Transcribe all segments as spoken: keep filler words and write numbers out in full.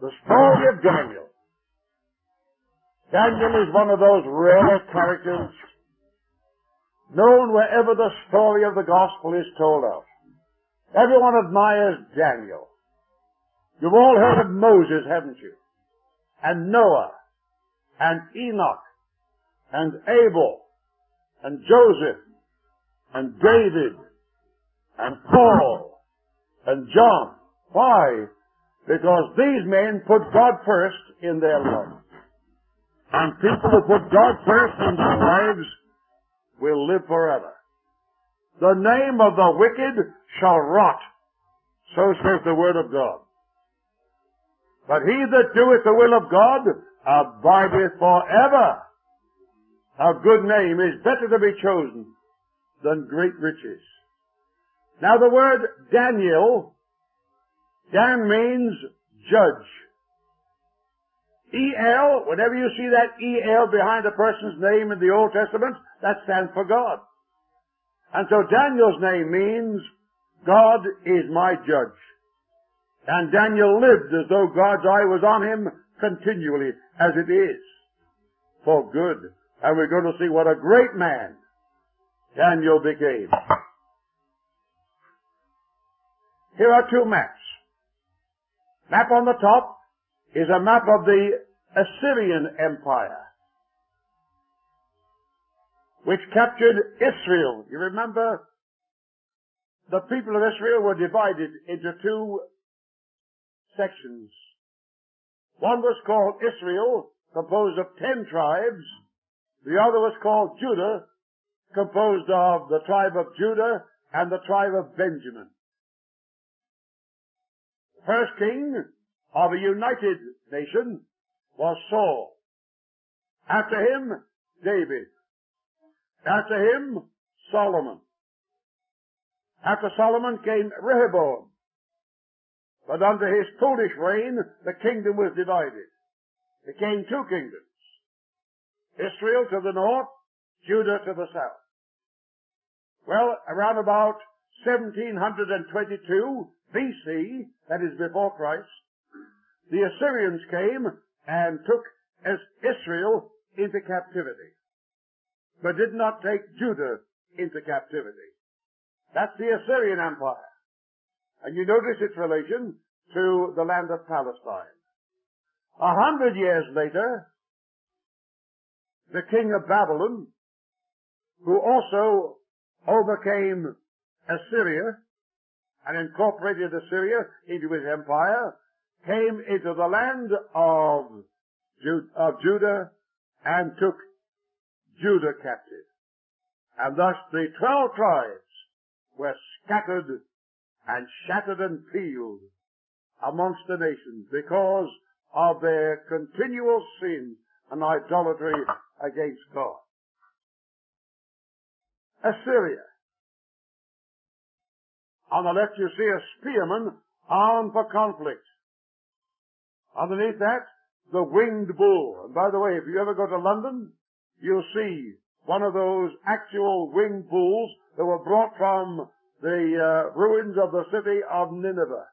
The story of Daniel. Daniel is one of those rare characters known wherever the story of the gospel is told of. Everyone admires Daniel. You've all heard of Moses, haven't you? And Noah, and Enoch, and Abel, and Joseph, and David, and Paul, and John. Why? Because these men put God first in their lives. And people who put God first in their lives will live forever. The name of the wicked shall rot, so says the word of God. But he that doeth the will of God abideth forever. A good name is better to be chosen than great riches. Now the word Daniel, Dan means judge. E L, whenever you see that E L behind a person's name in the Old Testament, that stands for God. And so Daniel's name means God is my judge. And Daniel lived as though God's eye was on him continually, as it is, for good. And we're going to see what a great man Daniel became. Here are two maps. Map on the top is a map of the Assyrian Empire, which captured Israel. You remember, the people of Israel were divided into two sections. One was called Israel, composed of ten tribes. The other was called Judah, composed of the tribe of Judah and the tribe of Benjamin. The first king of a united nation was Saul. After him, David. After him, Solomon. After Solomon came Rehoboam. But under his foolish reign, the kingdom was divided. There came two kingdoms. Israel to the north, Judah to the south. Well, around about seventeen twenty-two B C, that is before Christ, the Assyrians came and took Israel into captivity, but did not take Judah into captivity. That's the Assyrian Empire. And you notice its relation to the land of Palestine. A hundred years later, the king of Babylon, who also overcame Assyria and incorporated Assyria into his empire, came into the land of, Ju- of Judah and took Judah captive. And thus the twelve tribes were scattered and shattered and peeled amongst the nations because of their continual sin and idolatry against God. Assyria. On the left you see a spearman armed for conflict. Underneath that, the winged bull. And by the way, if you ever go to London, you'll see one of those actual winged bulls that were brought from the uh, ruins of the city of Nineveh.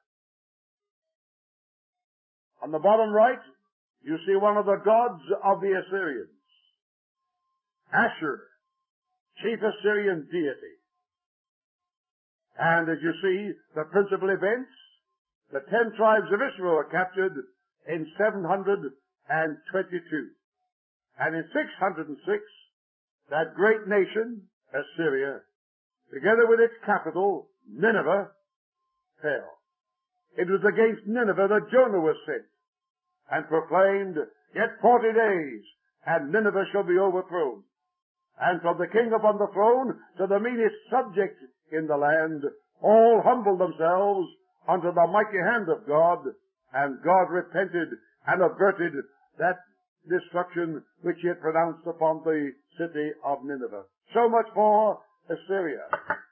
On the bottom right, you see one of the gods of the Assyrians. Ashur, chief Assyrian deity. And as you see, the principal events, the ten tribes of Israel were captured in seven hundred twenty-two. And in six hundred six, that great nation, Assyria, together with its capital, Nineveh, fell. It was against Nineveh that Jonah was sent and proclaimed, "Yet forty days, and Nineveh shall be overthrown." And from the king upon the throne to the meanest subject in the land, all humbled themselves under the mighty hand of God, and God repented and averted that destruction which he had pronounced upon the city of Nineveh. So much for Assyria.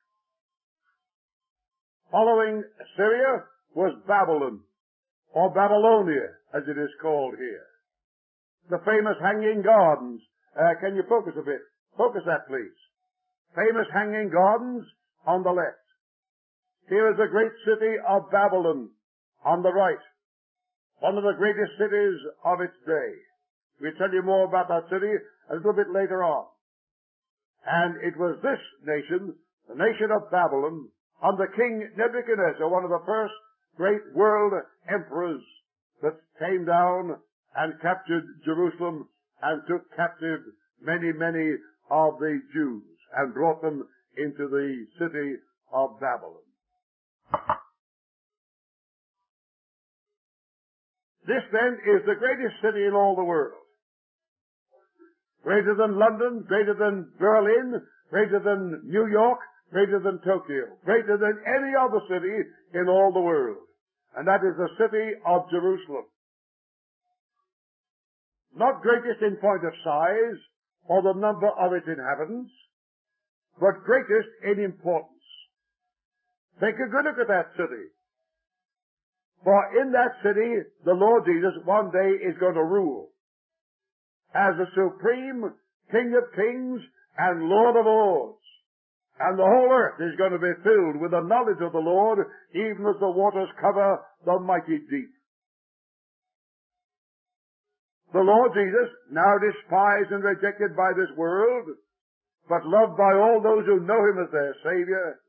Following Assyria was Babylon, or Babylonia, as it is called here. The famous Hanging Gardens. Uh, can you focus a bit? Focus that, please. Famous Hanging Gardens on the left. Here is the great city of Babylon on the right. one of the greatest cities of its day. We'll tell you more about that city a little bit later on. And it was this nation, the nation of Babylon, under King Nebuchadnezzar, one of the first great world emperors, that came down and captured Jerusalem and took captive many, many of the Jews and brought them into the city of Babylon. This then is the greatest city in all the world. Greater than London, greater than Berlin, greater than New York, greater than Tokyo, greater than any other city in all the world. And that is the city of Jerusalem. Not greatest in point of size or the number of its inhabitants, but greatest in importance. Take a good look at that city. For in that city, the Lord Jesus one day is going to rule as the supreme King of kings and Lord of lords. And the whole earth is going to be filled with the knowledge of the Lord, even as the waters cover the mighty deep. The Lord Jesus, now despised and rejected by this world, but loved by all those who know Him as their Savior,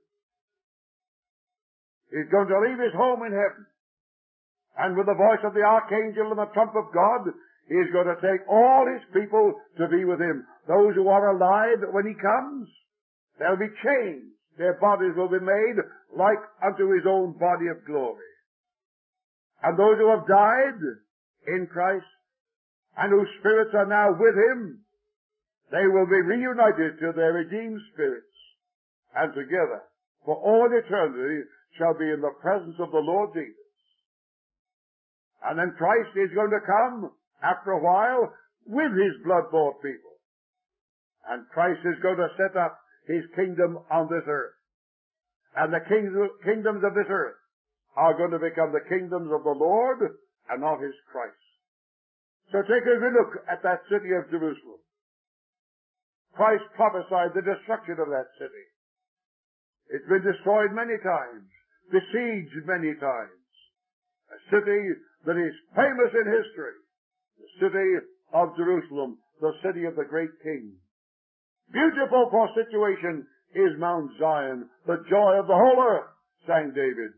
is going to leave His home in heaven. And with the voice of the archangel and the trump of God, He is going to take all His people to be with Him. Those who are alive when He comes, they'll be changed. Their bodies will be made like unto His own body of glory. And those who have died in Christ, and whose spirits are now with Him, they will be reunited to their redeemed spirits, and together, for all eternity, shall be in the presence of the Lord Jesus. And then Christ is going to come, after a while, with His blood-bought people. And Christ is going to set up His kingdom on this earth. And the kingdoms of this earth are going to become the kingdoms of the Lord and of His Christ. So take a good look at that city of Jerusalem. Christ prophesied the destruction of that city. It's been destroyed many times, besieged many times. A city that is famous in history. The city of Jerusalem, the city of the great King. Beautiful for situation is Mount Zion, the joy of the whole earth, sang David.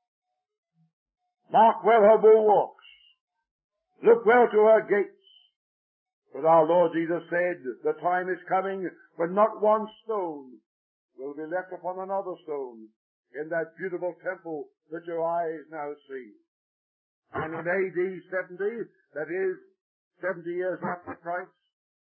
Mark well her bulwarks. Look well to her gates. But our Lord Jesus said, the time is coming when not one stone will be left upon another stone in that beautiful temple that your eyes now see. And in A D seventy, that is, seventy years after Christ,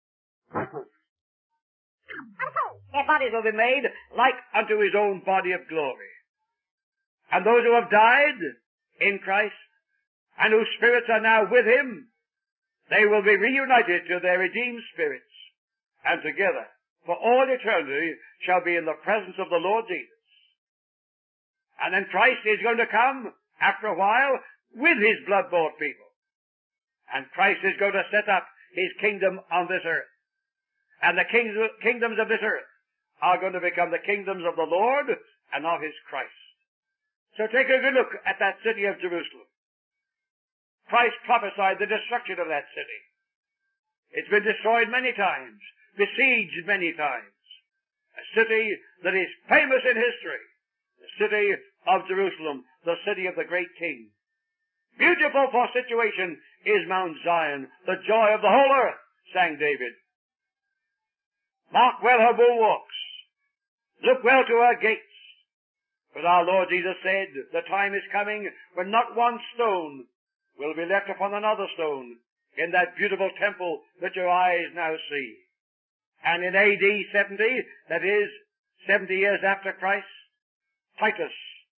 their bodies will be made like unto His own body of glory. And those who have died in Christ, and whose spirits are now with Him, they will be reunited to their redeemed spirits, and together, for all eternity, shall be in the presence of the Lord Jesus. And then Christ is going to come, after a while, with His blood-bought people. And Christ is going to set up His kingdom on this earth. And the kings, kingdoms of this earth are going to become the kingdoms of the Lord and of His Christ. So take a good look at that city of Jerusalem. Christ prophesied the destruction of that city. It's been destroyed many times, besieged many times. A city that is famous in history. The city of Jerusalem, the city of the great King. Beautiful for situation is Mount Zion, the joy of the whole earth, sang David. Mark well her bulwarks. Look well to her gates. But our Lord Jesus said, the time is coming when not one stone will be left upon another stone in that beautiful temple that your eyes now see. And in A D seventy, that is, seventy years after Christ, Titus,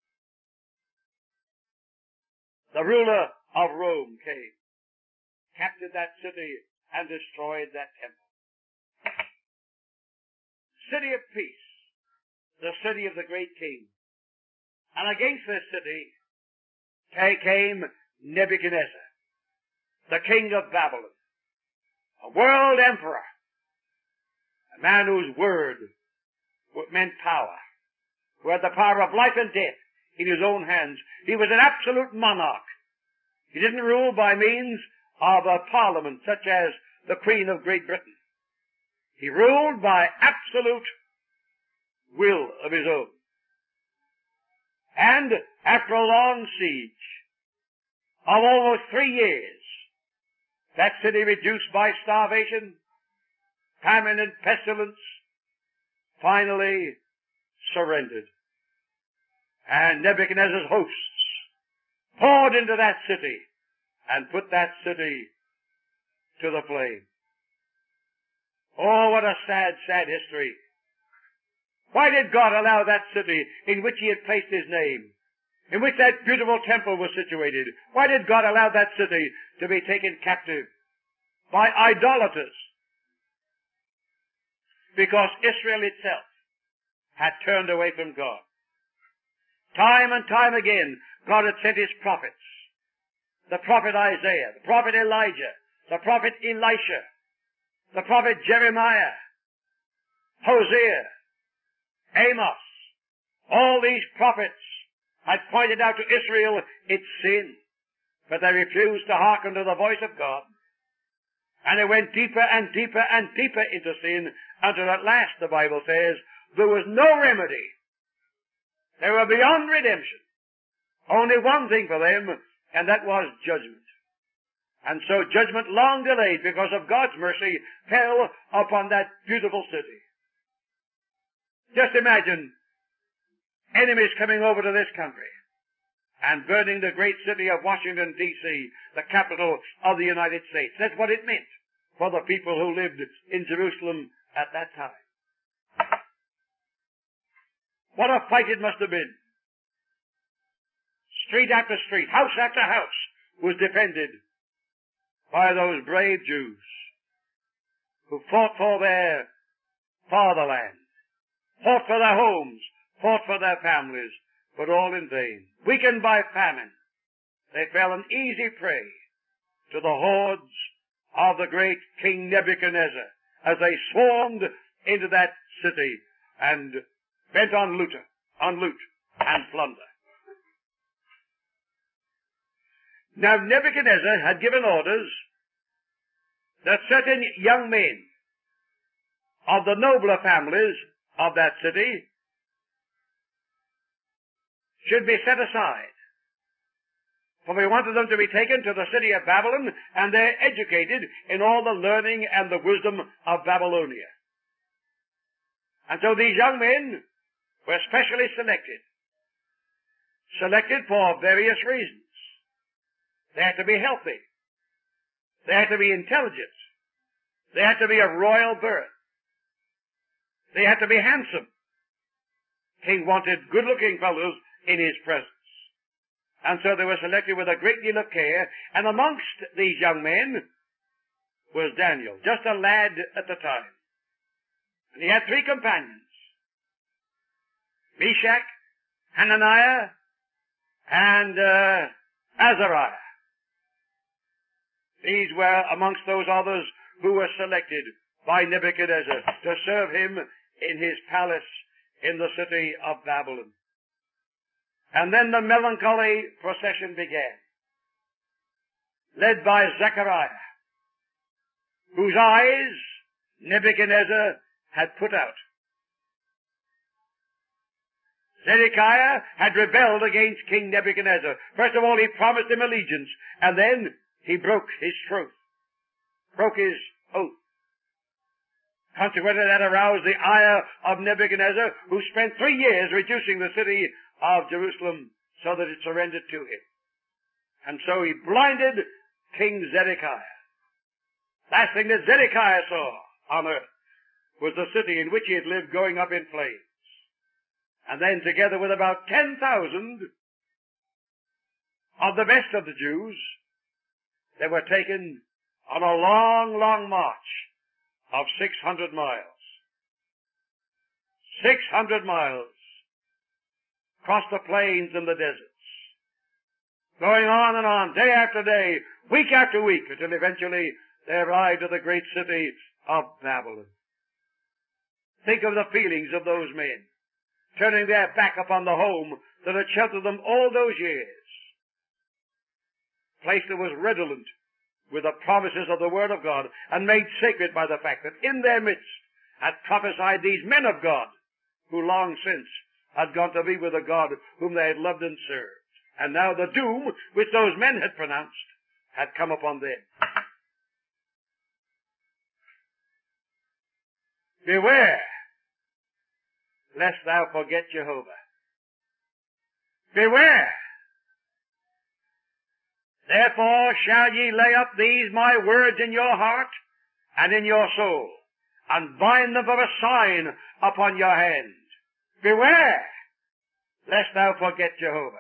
the ruler of Rome, came, captured that city, and destroyed that temple. City of peace, the city of the great King. And against this city came Nebuchadnezzar, the king of Babylon, a world emperor, a man whose word meant power, who had the power of life and death in his own hands. He was an absolute monarch. He didn't rule by means of a parliament such as the Queen of Great Britain. He ruled by absolute will of his own. And after a long siege of almost three years, that city reduced by starvation, famine, and pestilence, finally surrendered. And Nebuchadnezzar's hosts poured into that city and put that city to the flame. Oh, what a sad, sad history. Why did God allow that city in which He had placed His name, in which that beautiful temple was situated, why did God allow that city to be taken captive by idolaters? Because Israel itself had turned away from God. Time and time again, God had sent His prophets. The prophet Isaiah, the prophet Elijah, the prophet Elisha, the prophet Jeremiah, Hosea, Amos. All these prophets had pointed out to Israel its sin, but they refused to hearken to the voice of God. And it went deeper and deeper and deeper into sin until at last, the Bible says, there was no remedy. They were beyond redemption. Only one thing for them, and that was judgment. And so judgment, long delayed because of God's mercy, fell upon that beautiful city. Just imagine enemies coming over to this country and burning the great city of Washington, D C, the capital of the United States. That's what it meant for the people who lived in Jerusalem at that time. What a fight it must have been. Street after street, house after house was defended by those brave Jews who fought for their fatherland, fought for their homes, fought for their families, but all in vain. Weakened by famine, they fell an easy prey to the hordes of the great King Nebuchadnezzar as they swarmed into that city and bent on loot, on loot and plunder. Now Nebuchadnezzar had given orders that certain young men of the nobler families of that city should be set aside. For we wanted them to be taken to the city of Babylon and there educated in all the learning and the wisdom of Babylonia. And so these young men were specially selected. Selected for various reasons. They had to be healthy. They had to be intelligent. They had to be of royal birth. They had to be handsome. King wanted good-looking fellows in his presence. And so they were selected with a great deal of care, and amongst these young men was Daniel, just a lad at the time. And he had three companions, Meshach, Hananiah, and uh, Azariah. These were amongst those others who were selected by Nebuchadnezzar to serve him in his palace in the city of Babylon. And then the melancholy procession began, led by Zechariah, whose eyes Nebuchadnezzar had put out. Zedekiah had rebelled against King Nebuchadnezzar. First of all, he promised him allegiance, and then he broke his troth, broke his oath. Consequently, that aroused the ire of Nebuchadnezzar, who spent three years reducing the city of Jerusalem so that it surrendered to him. And so he blinded King Zedekiah. Last thing that Zedekiah saw on earth was the city in which he had lived going up in flames. And then, together with about ten thousand of the best of the Jews, they were taken on a long, long march of six hundred miles. Six hundred miles across the plains and the deserts, going on and on, day after day, week after week, until eventually they arrived at the great city of Babylon. Think of the feelings of those men, turning their back upon the home that had sheltered them all those years. place that was redolent with the promises of the Word of God, and made sacred by the fact that in their midst had prophesied these men of God, who long since had gone to be with the God whom they had loved and served. And now the doom which those men had pronounced had come upon them. Beware, lest thou forget Jehovah. Beware! Therefore shall ye lay up these my words in your heart and in your soul, and bind them for a sign upon your hand. Beware, lest thou forget Jehovah.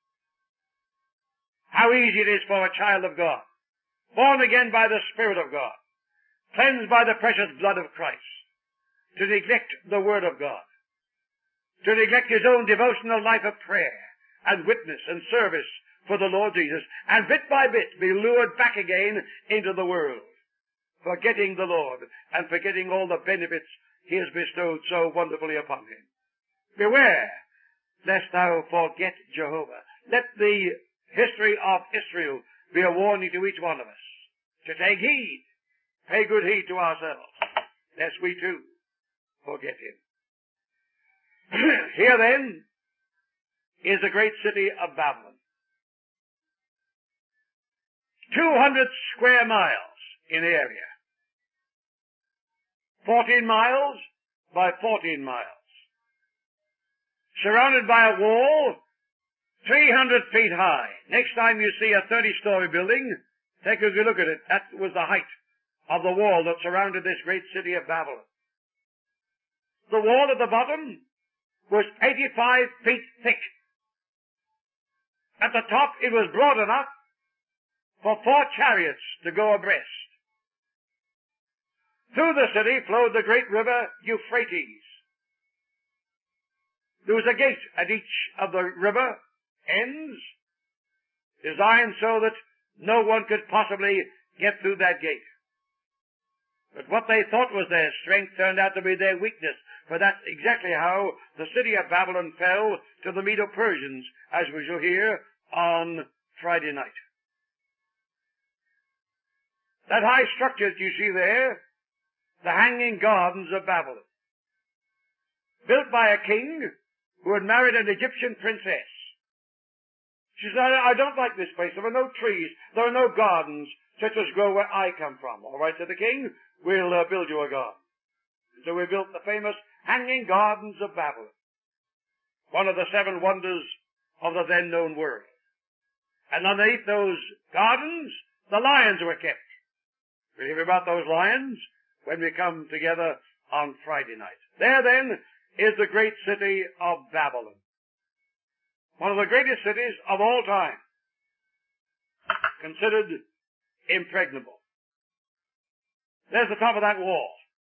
How easy it is for a child of God, born again by the Spirit of God, cleansed by the precious blood of Christ, to neglect the Word of God, to neglect his own devotional life of prayer and witness and service for the Lord Jesus, and bit by bit be lured back again into the world, forgetting the Lord and forgetting all the benefits he has bestowed so wonderfully upon him. Beware, lest thou forget Jehovah. Let the history of Israel be a warning to each one of us to take heed, pay good heed to ourselves, lest we too forget him. Here then is the great city of Babylon. two hundred square miles in area. fourteen miles by fourteen miles. Surrounded by a wall three hundred feet high. Next time you see a thirty-story building, take a good look at it. That was the height of the wall that surrounded this great city of Babylon. The wall at the bottom was eighty-five feet thick. At the top it was broad enough for four chariots to go abreast. Through the city flowed the great river Euphrates. There was a gate at each of the river ends, designed so that no one could possibly get through that gate. But what they thought was their strength turned out to be their weakness, for that's exactly how the city of Babylon fell to the Medo-Persians, as we shall hear on Friday night. That high structure that you see there, the Hanging Gardens of Babylon, built by a king who had married an Egyptian princess. She said, I don't like this place. There are no trees. There are no gardens such as grow where I come from. All right, said the king, we'll uh, build you a garden. And so we built the famous Hanging Gardens of Babylon, one of the seven wonders of the then known world. And underneath those gardens, the lions were kept. We'll hear about those lions when we come together on Friday night. There then is the great city of Babylon, one of the greatest cities of all time, considered impregnable. There's the top of that wall,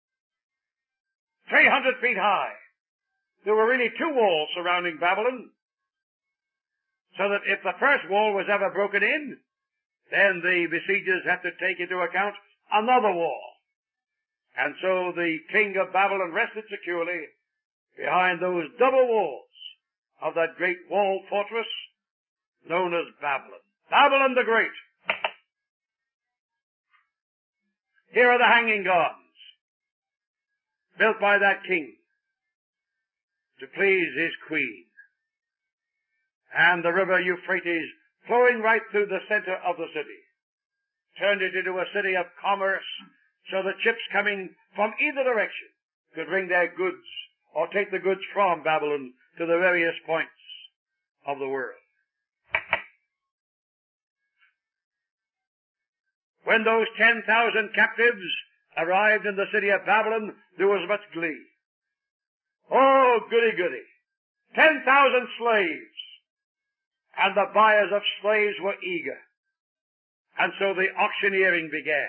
three hundred feet high. There were really two walls surrounding Babylon, so that if the first wall was ever broken in, then the besiegers had to take into account another wall. And so the king of Babylon rested securely behind those double walls of that great walled fortress known as Babylon. Babylon the Great. Here are the Hanging Gardens, built by that king to please his queen. And the river Euphrates flowing right through the center of the city turned it into a city of commerce, so that ships coming from either direction could bring their goods or take the goods from Babylon to the various points of the world. When those ten thousand captives arrived in the city of Babylon, there was much glee. Oh, goody goody. Ten thousand slaves. And the buyers of slaves were eager. And so the auctioneering began.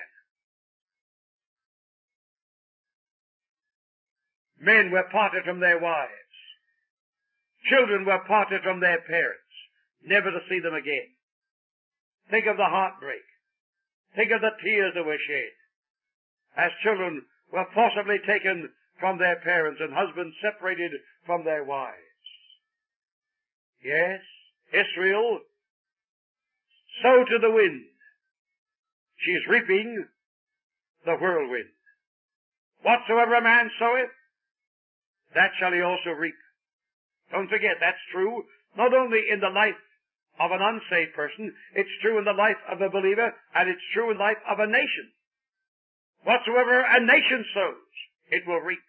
Men were parted from their wives. Children were parted from their parents, never to see them again. Think of the heartbreak. Think of the tears that were shed as children were forcibly taken from their parents and husbands separated from their wives. Yes, Israel so to the wind. She is reaping the whirlwind. Whatsoever a man soweth, that shall he also reap. Don't forget, that's true not only in the life of an unsaved person, it's true in the life of a believer, and it's true in the life of a nation. Whatsoever a nation sows, it will reap.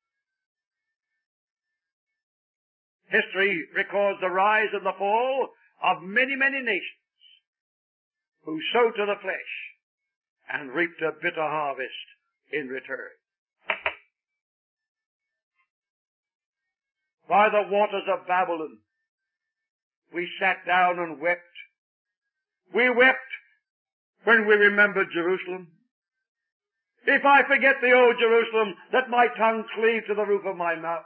History records the rise and the fall of many, many nations who sowed to the flesh and reaped a bitter harvest in return. By the waters of Babylon, we sat down and wept. We wept when we remembered Jerusalem. If I forget the old Jerusalem, let my tongue cleave to the roof of my mouth.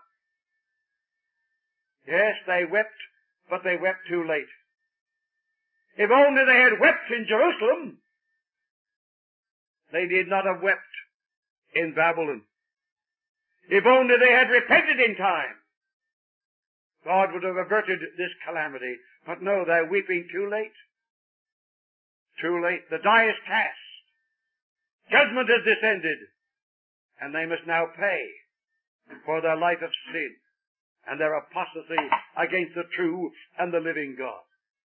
Yes, they wept, but they wept too late. If only they had wept in Jerusalem, they did not have wept in Babylon. If only they had repented in time, God would have averted this calamity. But no, they're weeping too late. Too late. The die is cast. Judgment has descended. And they must now pay for their life of sin and their apostasy against the true and the living God.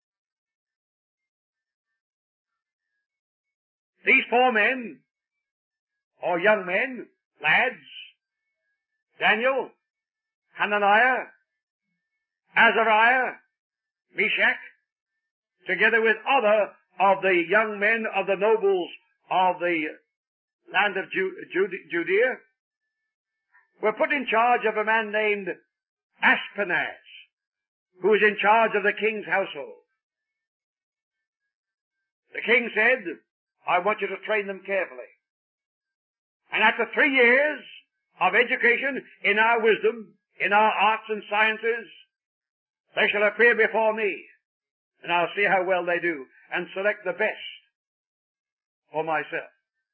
These four men, or young men, lads, Daniel, Hananiah, Azariah, Meshach, together with other of the young men of the nobles of the land of Judea, were put in charge of a man named Ashpenaz, who was in charge of the king's household. The king said, I want you to train them carefully. And after three years of education in our wisdom, in our arts and sciences, they shall appear before me, and I'll see how well they do, and select the best for myself.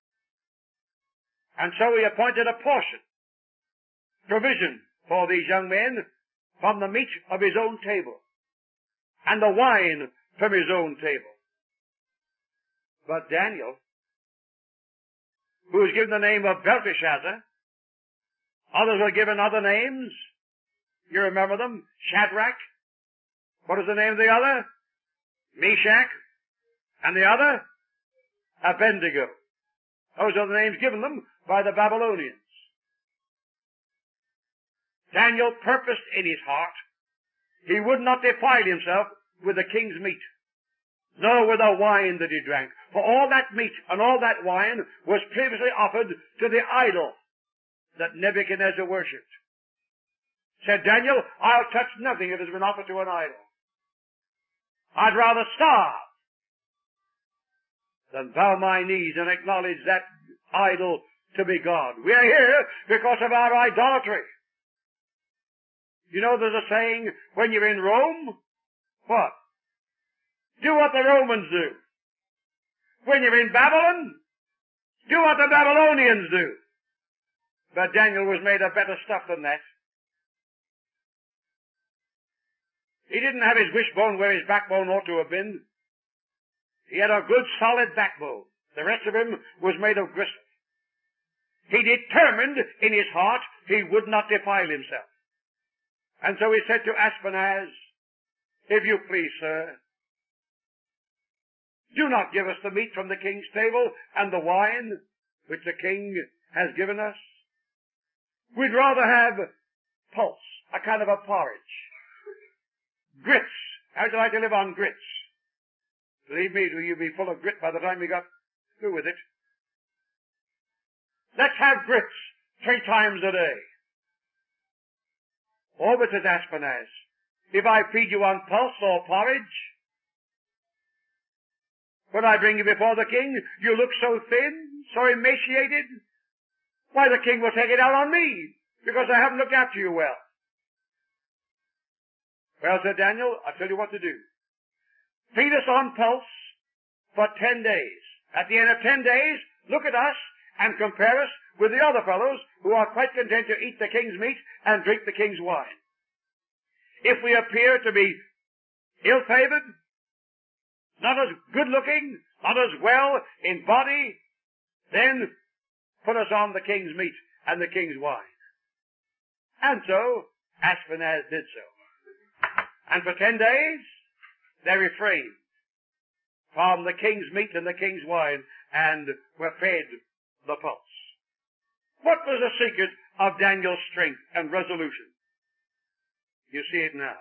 And so he appointed a portion, provision for these young men from the meat of his own table, and the wine from his own table. But Daniel, who was given the name of Belteshazzar, others were given other names. You remember them? Shadrach. What is the name of the other? Meshach. And the other? Abednego. Those are the names given them by the Babylonians. Daniel purposed in his heart he would not defile himself with the king's meat, nor with the wine that he drank. For all that meat and all that wine was previously offered to the idol that Nebuchadnezzar worshipped. Said Daniel, I'll touch nothing that has been offered to an idol. I'd rather starve than bow my knees and acknowledge that idol to be God. We are here because of our idolatry. You know there's a saying, when you're in Rome, what? Do what the Romans do. When you're in Babylon, do what the Babylonians do. But Daniel was made of better stuff than that. He didn't have his wishbone where his backbone ought to have been. He had a good solid backbone. The rest of him was made of gristle. He determined in his heart he would not defile himself. And so he said to Ashpenaz, if you please, sir, do not give us the meat from the king's table and the wine which the king has given us. We'd rather have pulse, a kind of a porridge. Grits. How'd you like to live on grits? Believe me, you'd be full of grit by the time you got through with it. Let's have grits three times a day. Oh, but says Ashpenaz, if I feed you on pulse or porridge, when I bring you before the king, you look so thin, so emaciated, why, the king will take it out on me, because I haven't looked after you well. Well, said Daniel, I'll tell you what to do. Feed us on pulse for ten days. At the end of ten days, look at us and compare us with the other fellows who are quite content to eat the king's meat and drink the king's wine. If we appear to be ill-favored, not as good looking, not as well in body, then put us on the king's meat and the king's wine. And so Ashpenaz did so. And for ten days they refrained from the king's meat and the king's wine and were fed the pulse. What was the secret of Daniel's strength and resolution? You see it now.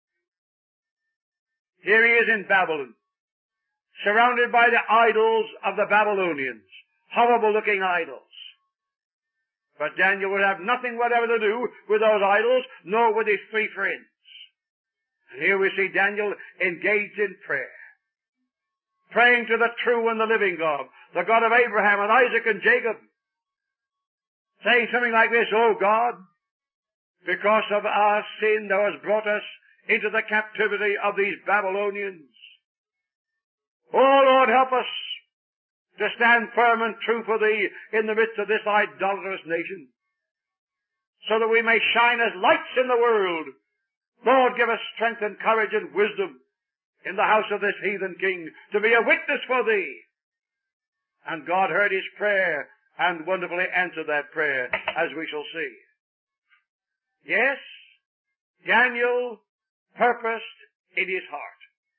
Here he is in Babylon, surrounded by the idols of the Babylonians, horrible-looking idols. But Daniel would have nothing whatever to do with those idols, nor with his three friends. And here we see Daniel engaged in prayer, praying to the true and the living God, the God of Abraham and Isaac and Jacob, saying something like this, "O God, because of our sin thou hast brought us into the captivity of these Babylonians. O Lord, help us to stand firm and true for thee in the midst of this idolatrous nation, so that we may shine as lights in the world. Lord, give us strength and courage and wisdom in the house of this heathen king to be a witness for thee." And God heard his prayer and wonderfully answered that prayer, as we shall see. Yes, Daniel purposed in his heart.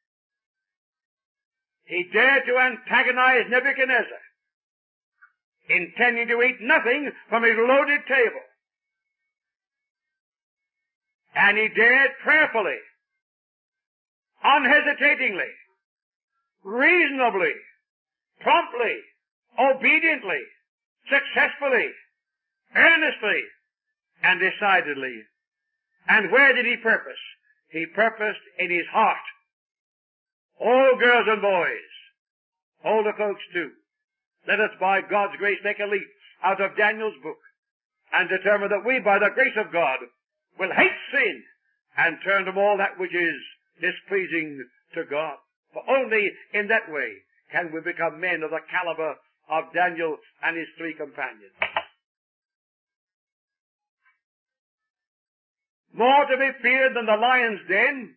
He dared to antagonize Nebuchadnezzar, intending to eat nothing from his loaded table. And he dared prayerfully, unhesitatingly, reasonably, promptly, obediently, successfully, earnestly, and decidedly. And where did he purpose? He purposed in his heart. Oh, girls and boys, older folks too, let us by God's grace take a leaf out of Daniel's book and determine that we, by the grace of God, will hate sin and turn from all that which is displeasing to God. For only in that way can we become men of the caliber of Daniel and his three companions. More to be feared than the lion's den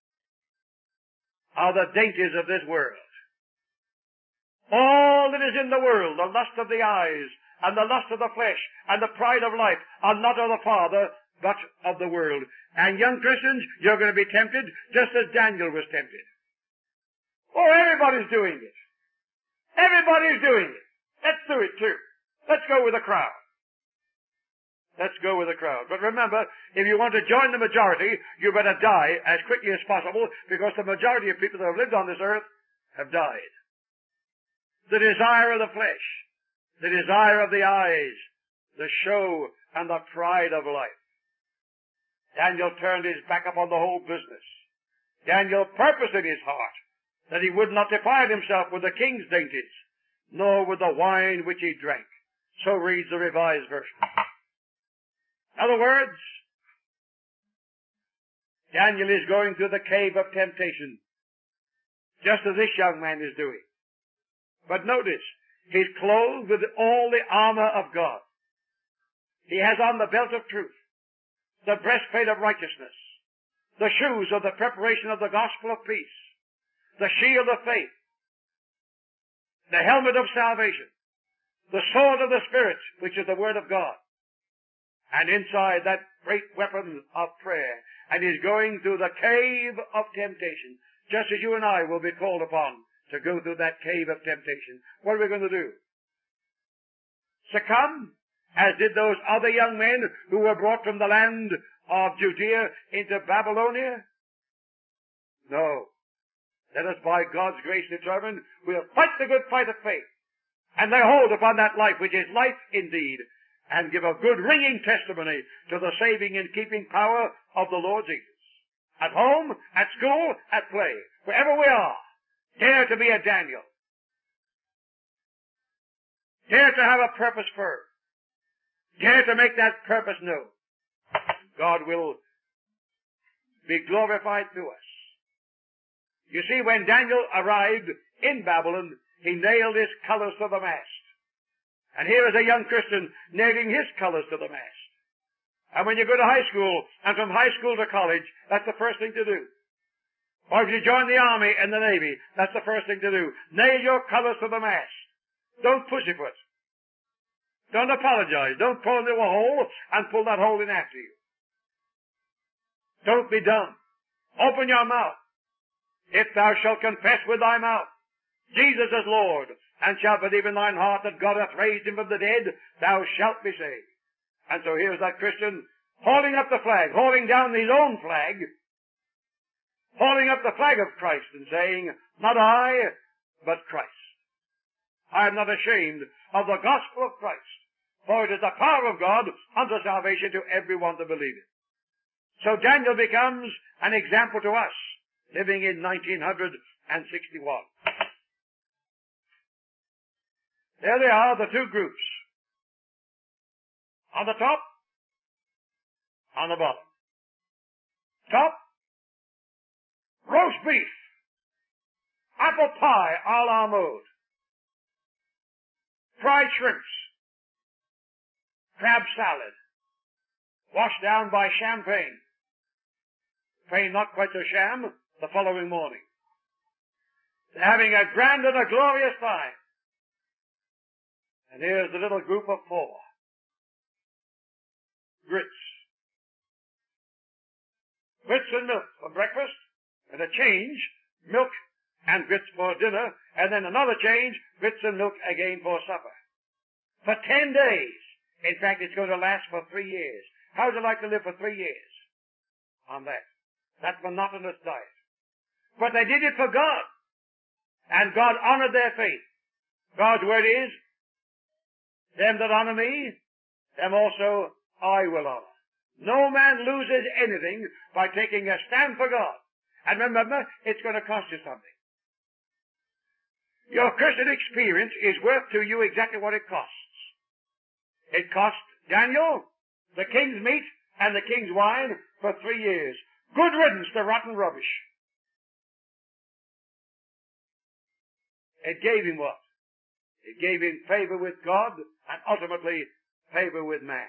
are the dainties of this world. All that is in the world, the lust of the eyes, and the lust of the flesh, and the pride of life, are not of the Father, but of the world. And young Christians, you're going to be tempted just as Daniel was tempted. Oh, everybody's doing it. Everybody's doing it. Let's do it too. Let's go with the crowd. Let's go with the crowd. But remember, if you want to join the majority, you better die as quickly as possible, because the majority of people that have lived on this earth have died. The desire of the flesh, the desire of the eyes, the show and the pride of life. Daniel turned his back upon the whole business. Daniel purposed in his heart that he would not defile himself with the king's dainties, nor with the wine which he drank. So reads the Revised Version. In other words, Daniel is going through the cave of temptation, just as this young man is doing. But notice, he's clothed with all the armor of God. He has on the belt of truth, the breastplate of righteousness, the shoes of the preparation of the gospel of peace, the shield of faith, the helmet of salvation, the sword of the Spirit, which is the Word of God, and inside that great weapon of prayer. And he's going through the cave of temptation, just as you and I will be called upon to go through that cave of temptation. What are we going to do? Succumb, as did those other young men who were brought from the land of Judea into Babylonia? No. Let us by God's grace determine we'll fight the good fight of faith and lay hold upon that life which is life indeed, and give a good ringing testimony to the saving and keeping power of the Lord Jesus. At home, at school, at play, wherever we are, dare to be a Daniel. Dare to have a purpose firm. Dare to make that purpose known. God will be glorified through us. You see, when Daniel arrived in Babylon, he nailed his colors to the mast. And here is a young Christian nailing his colors to the mast. And when you go to high school, and from high school to college, that's the first thing to do. Or if you join the army and the navy, that's the first thing to do. Nail your colors to the mast. Don't pussyfoot. Don't apologize. Don't pull into a hole and pull that hole in after you. Don't be dumb. Open your mouth. If thou shalt confess with thy mouth Jesus is Lord, and shalt believe in thine heart that God hath raised him from the dead, thou shalt be saved. And so here's that Christian holding up the flag, holding down his own flag, holding up the flag of Christ and saying, not I, but Christ. I am not ashamed of the gospel of Christ, for it is the power of God unto salvation to everyone that believeth. So Daniel becomes an example to us, living in nineteen sixty-one. There they are, the two groups. On the top, on the bottom. Top, roast beef, apple pie a la mode, fried shrimps, crab salad, washed down by champagne. Champagne not quite so sham the following morning. They're having a grand and a glorious time. And here's the little group of four. Grits. Grits and milk for breakfast, and a change, milk and grits for dinner, and then another change, grits and milk again for supper. For ten days. In fact, it's going to last for three years. How would you like to live for three years on that? That monotonous diet. But they did it for God. And God honored their faith. God's word is, them that honor me, them also I will honor. No man loses anything by taking a stand for God. And remember, it's going to cost you something. Your Christian experience is worth to you exactly what it costs. It cost Daniel the king's meat and the king's wine for three years. Good riddance to rotten rubbish. It gave him what? It gave him favor with God and ultimately favor with man.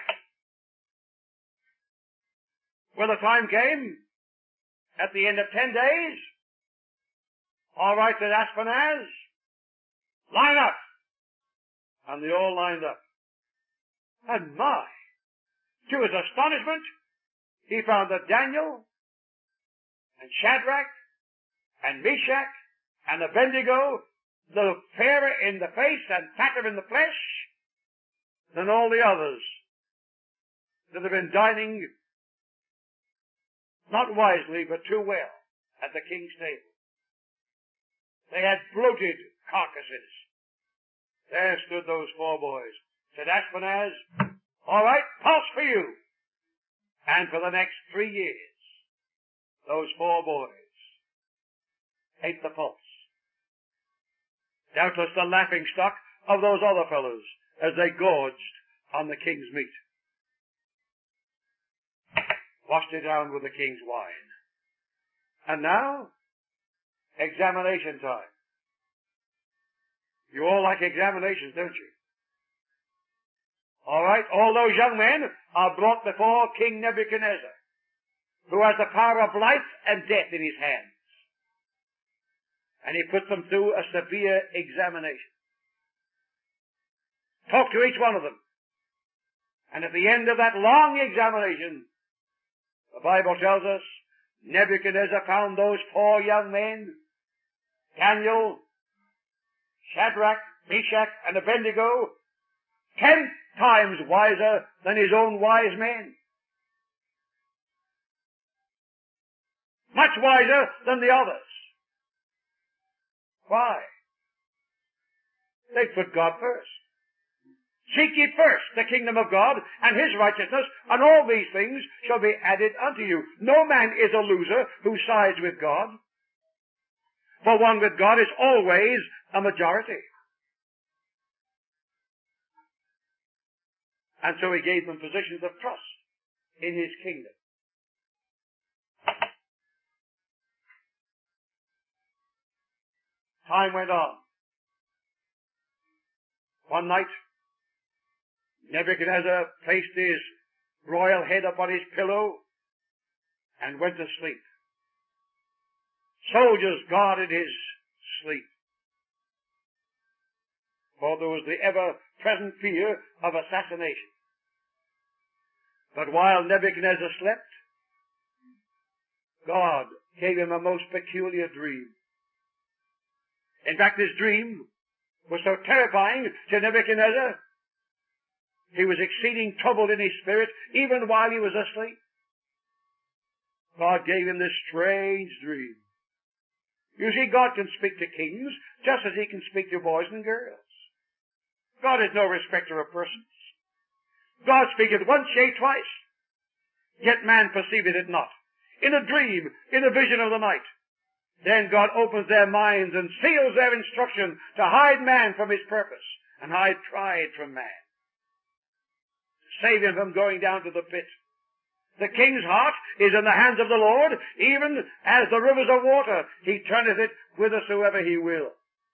Well, the time came at the end of ten days. All right, said Ashpenaz, line up. And they all lined up. And my, to his astonishment, he found that Daniel and Shadrach and Meshach and Abednego looked fairer in the face and fatter in the flesh than all the others that have been dining not wisely but too well at the king's table. They had bloated carcasses. There stood those four boys. Said Ashpenaz, all right, pulse for you. And for the next three years, those four boys ate the pulse. Doubtless the laughing stock of those other fellows as they gorged on the king's meat. Washed it down with the king's wine. And now, examination time. You all like examinations, don't you? All right, all those young men are brought before King Nebuchadnezzar, who has the power of life and death in his hands. And he puts them through a severe examination. Talk to each one of them. And at the end of that long examination, the Bible tells us, Nebuchadnezzar found those four young men, Daniel, Shadrach, Meshach, and Abednego, ten times wiser than his own wise men. Much wiser than the others. Why? They put God first. Seek ye first the kingdom of God and his righteousness, and all these things shall be added unto you. No man is a loser who sides with God. For one with God is always a majority. And so he gave them positions of trust in his kingdom. Time went on. One night, Nebuchadnezzar placed his royal head upon his pillow and went to sleep. Soldiers guarded his sleep. For there was the ever-present fear of assassination. But while Nebuchadnezzar slept, God gave him a most peculiar dream. In fact, this dream was so terrifying to Nebuchadnezzar, he was exceeding troubled in his spirit even while he was asleep. God gave him this strange dream. You see, God can speak to kings just as he can speak to boys and girls. God is no respecter of persons. God speaketh once, yea, twice, yet man perceiveth it not. In a dream, in a vision of the night. Then God opens their minds and seals their instruction to hide man from his purpose and hide pride from man. Save him from going down to the pit. The king's heart is in the hands of the Lord, even as the rivers of water. He turneth it whithersoever he will.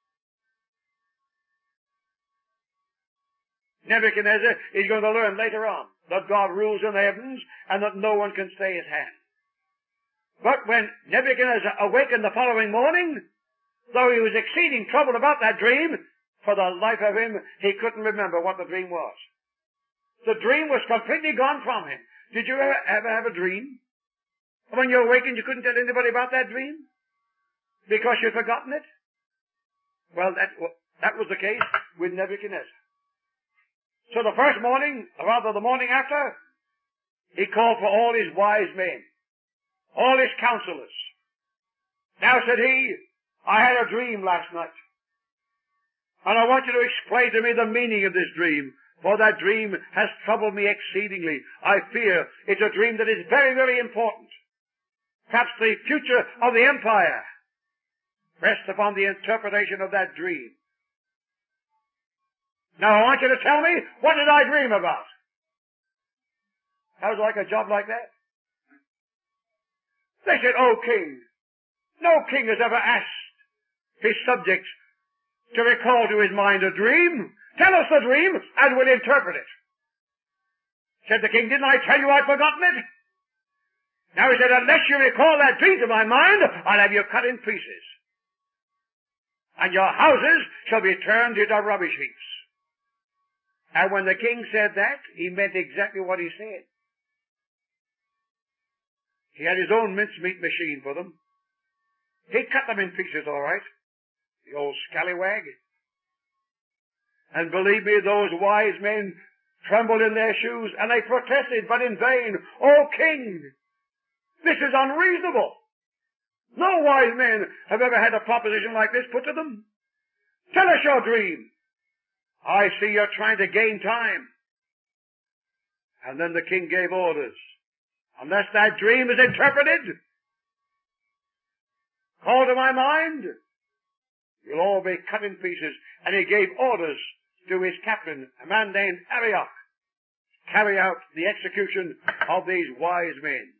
Nebuchadnezzar is going to learn later on that God rules in the heavens and that no one can stay his hand. But when Nebuchadnezzar awakened the following morning, though he was exceeding troubled about that dream, for the life of him, he couldn't remember what the dream was. The dream was completely gone from him. Did you ever, ever have a dream? When you awakened, you couldn't tell anybody about that dream? Because you'd forgotten it? Well, that, that was the case with Nebuchadnezzar. So the first morning, or rather the morning after, he called for all his wise men, all his counselors. Now, said he, I had a dream last night, and I want you to explain to me the meaning of this dream, for that dream has troubled me exceedingly. I fear it's a dream that is very, very important. Perhaps the future of the empire rests upon the interpretation of that dream. Now I want you to tell me, what did I dream about? How would you like a job like that? They said, "Oh, king, no king has ever asked his subjects to recall to his mind a dream. Tell us the dream, and we'll interpret it." Said the king, "Didn't I tell you I'd forgotten it?" Now he said, "Unless you recall that dream to my mind, I'll have you cut in pieces. And your houses shall be turned into rubbish heaps." And when the king said that, he meant exactly what he said. He had his own mincemeat machine for them. He cut them in pieces, all right. The old scallywag. And believe me, those wise men trembled in their shoes, and they protested, but in vain. "Oh, king, this is unreasonable. No wise men have ever had a proposition like this put to them. Tell us your dream. I see you're trying to gain time." And then the king gave orders. "Unless that dream is interpreted, call to my mind, you'll all be cut in pieces." And he gave orders to his captain, a man named Arioch, to carry out the execution of these wise men.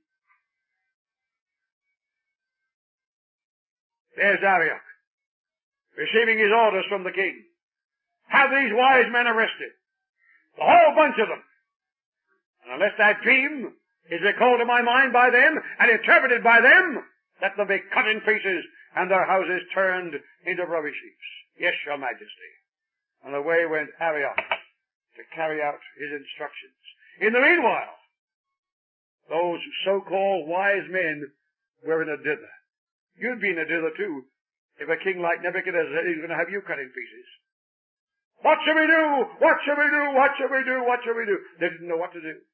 There's Arioch, receiving his orders from the king. Have these wise men arrested, the whole bunch of them. And unless that dream is recalled to my mind by them and interpreted by them, let them be cut in pieces and their houses turned into rubbish heaps. Yes, your majesty. And away went Arioch to carry out his instructions. In the meanwhile, those so-called wise men were in a dither. You'd be in a dither too if a king like Nebuchadnezzar said he's going to have you cut in pieces. What shall we do? What shall we do? What shall we do? What shall we do? They didn't know what to do.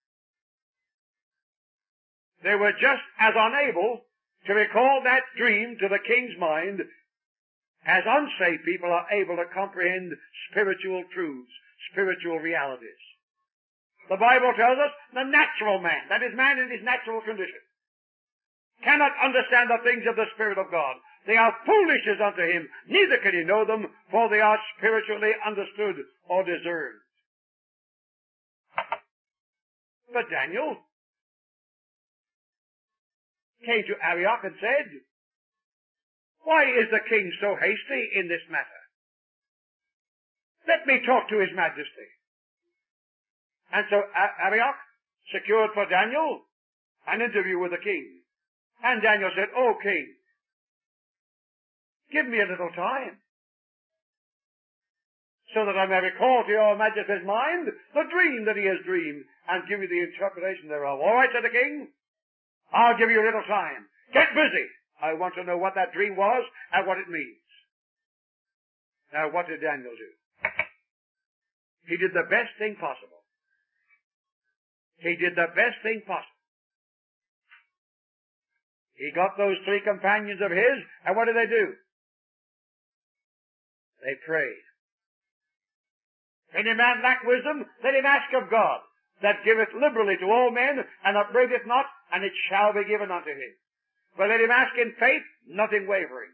They were just as unable to recall that dream to the king's mind as unsaved people are able to comprehend spiritual truths, spiritual realities. The Bible tells us the natural man, that is man in his natural condition, cannot understand the things of the Spirit of God. They are foolishness unto him, neither can he know them, for they are spiritually understood or discerned. But Daniel came to Arioch and said, "Why is the king so hasty in this matter? Let me talk to his majesty." And so Arioch secured for Daniel an interview with the king. And Daniel said, "O king, Give me a little time, so that I may recall to your majesty's mind the dream that he has dreamed, and give you the interpretation thereof. All right, said the king. I'll give you a little time. Get busy. I want to know what that dream was and what it means. Now, what did Daniel do? He did the best thing possible. He did the best thing possible. He got those three companions of his, and what did they do? They prayed. Any man lack wisdom, let him ask of God, that giveth liberally to all men, and upbraideth not, and it shall be given unto him. But let him ask in faith, nothing wavering.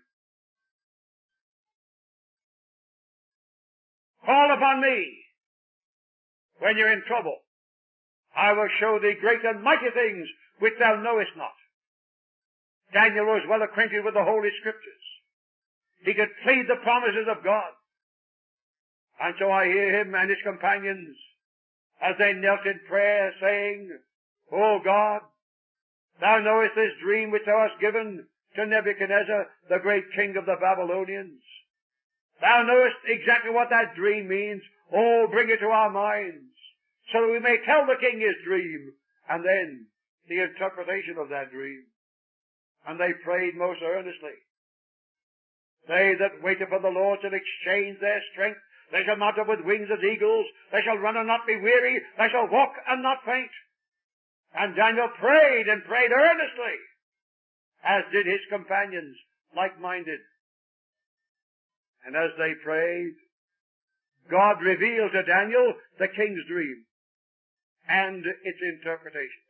Call upon me when you're in trouble. I will show thee great and mighty things which thou knowest not. Daniel was well acquainted with the Holy Scriptures. He could plead the promises of God. And so I hear him and his companions, as they knelt in prayer, saying, O God, thou knowest this dream which thou hast given to Nebuchadnezzar, the great king of the Babylonians. Thou knowest exactly what that dream means. Oh, bring it to our minds, so that we may tell the king his dream, and then the interpretation of that dream. And they prayed most earnestly. They that wait upon the Lord shall exchange their strength. They shall mount up with wings as eagles. They shall run and not be weary. They shall walk and not faint. And Daniel prayed and prayed earnestly, as did his companions, like-minded. And as they prayed, God revealed to Daniel the king's dream and its interpretation.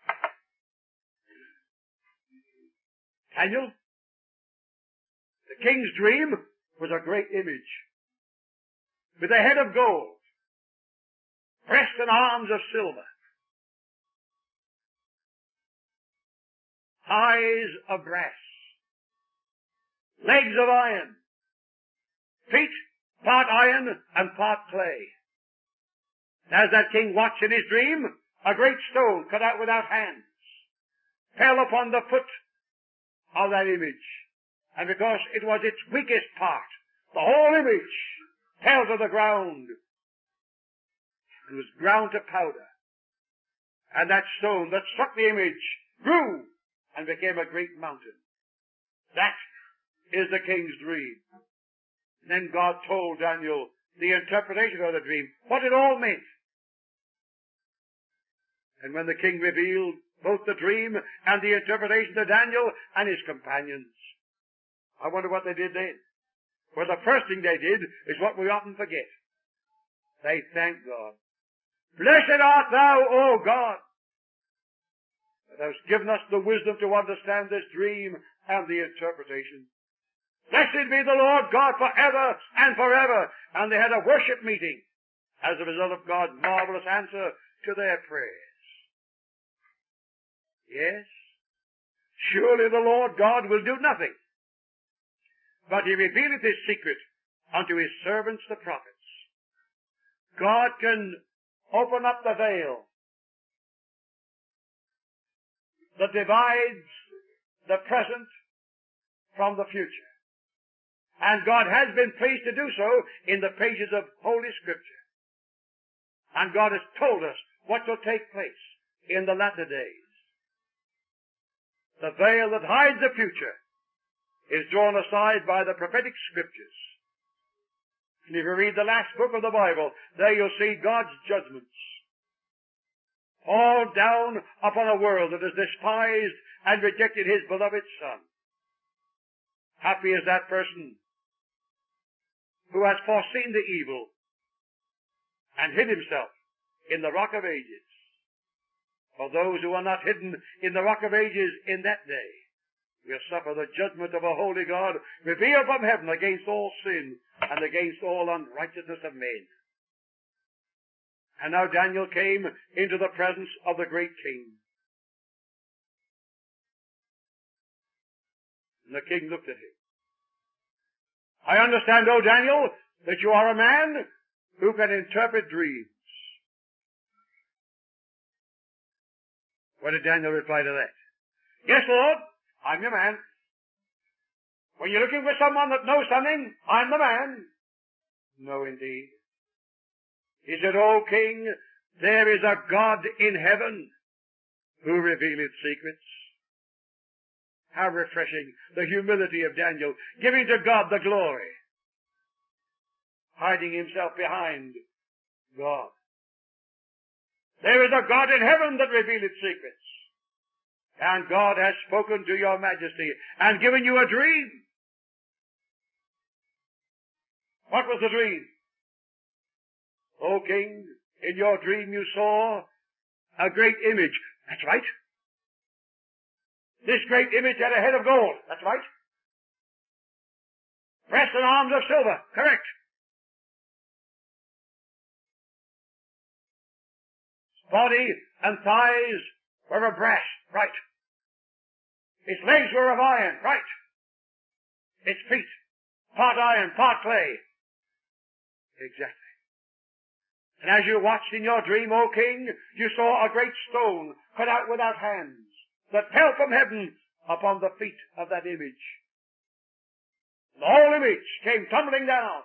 Daniel, the king's dream was a great image, with a head of gold, breast and arms of silver, thighs of brass, legs of iron, feet part iron and part clay. As that king watched in his dream, a great stone cut out without hands fell upon the foot of that image. And because it was its weakest part, the whole image fell to the ground and was ground to powder. And that stone that struck the image grew and became a great mountain. That is the king's dream. And then God told Daniel the interpretation of the dream, what it all meant. And when the king revealed both the dream and the interpretation to Daniel and his companions, I wonder what they did then. Well, the first thing they did is what we often forget. They thanked God. Blessed art thou, O God, that hast given us the wisdom to understand this dream and the interpretation. Blessed be the Lord God forever and forever. And they had a worship meeting as a result of God's marvelous answer to their prayers. Yes, surely the Lord God will do nothing, but he revealeth his secret unto his servants the prophets. God can open up the veil that divides the present from the future. And God has been pleased to do so in the pages of Holy Scripture. And God has told us what will take place in the latter days. The veil that hides the future is drawn aside by the prophetic Scriptures. And if you read the last book of the Bible, there you'll see God's judgments all down upon a world that has despised and rejected his beloved Son. Happy is that person who has foreseen the evil and hid himself in the rock of ages. For those who are not hidden in the rock of ages in that day will suffer the judgment of a holy God revealed from heaven against all sin and against all unrighteousness of men. And now Daniel came into the presence of the great king. And the king looked at him. I understand, O Daniel, that you are a man who can interpret dreams. What did Daniel reply to that? Yes, Lord, I'm your man. When you're looking for someone that knows something, I'm the man. No, indeed. He said, O king, there is a God in heaven who revealeth secrets. How refreshing, the humility of Daniel, giving to God the glory, hiding himself behind God. There is a God in heaven that revealeth secrets. And God has spoken to your majesty and given you a dream. What was the dream? O king, in your dream you saw a great image. That's right. This great image had a head of gold. That's right. Breast and arms of silver. Correct. Body and thighs were of brass. Right. Its legs were of iron. Right. Its feet, part iron, part clay. Exactly. And as you watched in your dream, O king, you saw a great stone cut out without hands that fell from heaven upon the feet of that image. The whole image came tumbling down,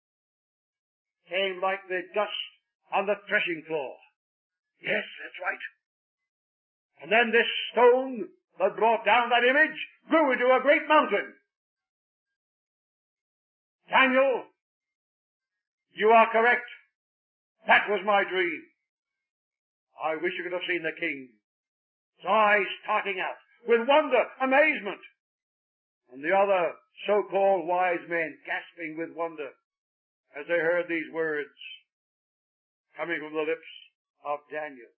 came like the dust on the threshing floor. Yes, that's right. And then this stone that brought down that image grew into a great mountain. Daniel, you are correct. That was my dream. I wish you could have seen the king. His eyes starting out with wonder, amazement. And the other so-called wise men gasping with wonder as they heard these words coming from the lips of Daniel.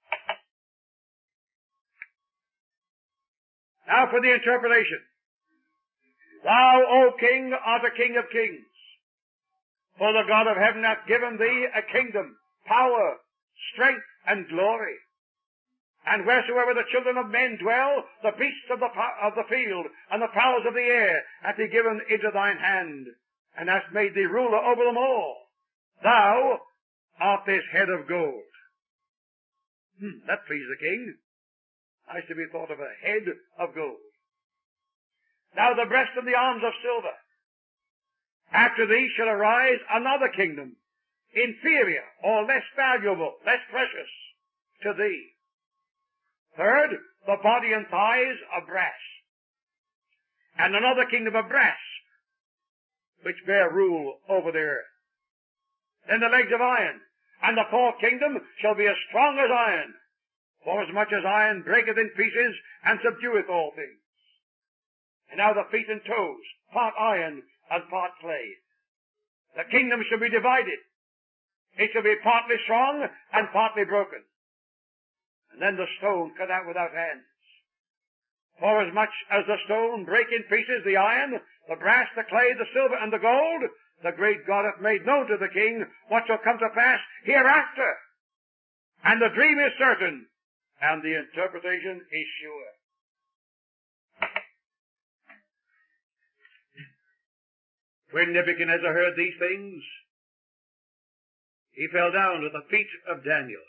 Now for the interpretation. Thou, O king, art a king of kings. For the God of heaven hath given thee a kingdom, power, strength, and glory. And wheresoever the children of men dwell, the beasts of the, of the field and the fowls of the air hath he given into thine hand, and hast made thee ruler over them all. Thou art this head of gold. Hmm, that pleased the king. Nice to be thought of a head of gold. Now the breast and the arms of silver. After thee shall arise another kingdom, inferior or less valuable, less precious to thee. Third, the body and thighs of brass. And another kingdom of brass, which bear rule over the earth. Then the legs of iron. And the fourth kingdom shall be as strong as iron, forasmuch as iron breaketh in pieces and subdueth all things. And now the feet and toes, part iron and part clay. The kingdom shall be divided. It shall be partly strong and partly broken. And then the stone cut out without hands. Forasmuch as the stone break in pieces the iron, the brass, the clay, the silver, and the gold, the great God hath made known to the king what shall come to pass hereafter. And the dream is certain, and the interpretation is sure. When Nebuchadnezzar heard these things, he fell down at the feet of Daniel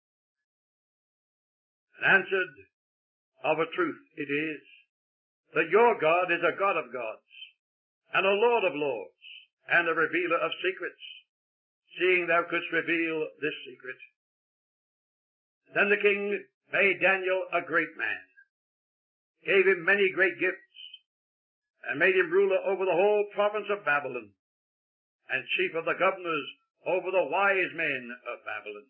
and answered, Of a truth it is, that your God is a God of gods, and a Lord of lords, and a revealer of secrets, seeing thou couldst reveal this secret. Then the king made Daniel a great man, gave him many great gifts, and made him ruler over the whole province of Babylon, and chief of the governors over the wise men of Babylon.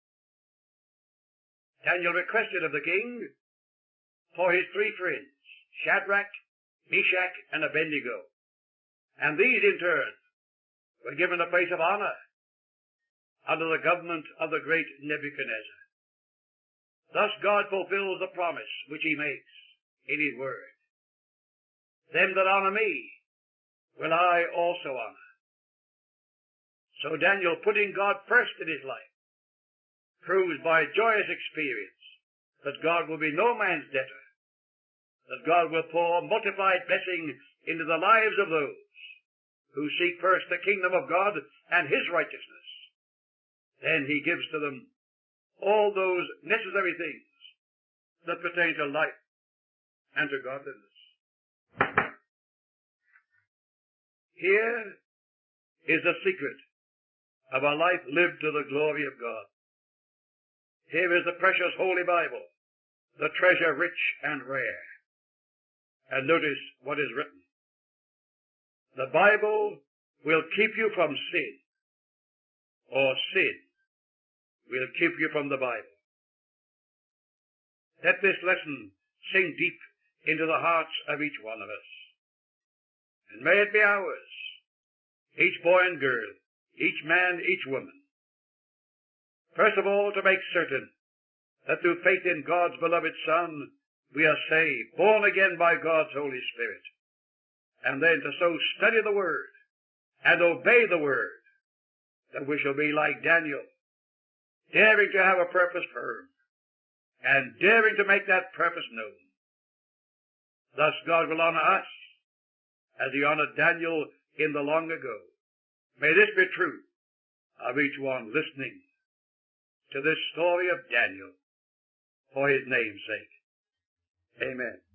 Daniel requested of the king for his three friends, Shadrach, Meshach, and Abednego, and these in turn were given a place of honor under the government of the great Nebuchadnezzar. Thus God fulfills the promise which he makes in his word. Them that honor me will I also honor. So Daniel, putting God first in his life, proves by joyous experience that God will be no man's debtor, that God will pour multiplied blessing into the lives of those who seek first the kingdom of God and his righteousness. Then he gives to them all those necessary things that pertain to life and to godliness. Here is the secret of a life lived to the glory of God. Here is the precious Holy Bible, the treasure rich and rare. And notice what is written. The Bible will keep you from sin, or sin will keep you from the Bible. Let this lesson sink deep into the hearts of each one of us. And may it be ours, each boy and girl, each man, each woman. First of all, to make certain that through faith in God's beloved Son, we are saved, born again by God's Holy Spirit. And then to so study the Word and obey the Word that we shall be like Daniel, daring to have a purpose firm and daring to make that purpose known. Thus God will honor us as he honored Daniel in the long ago. May this be true of each one listening to this story of Daniel for his name's sake. Amen.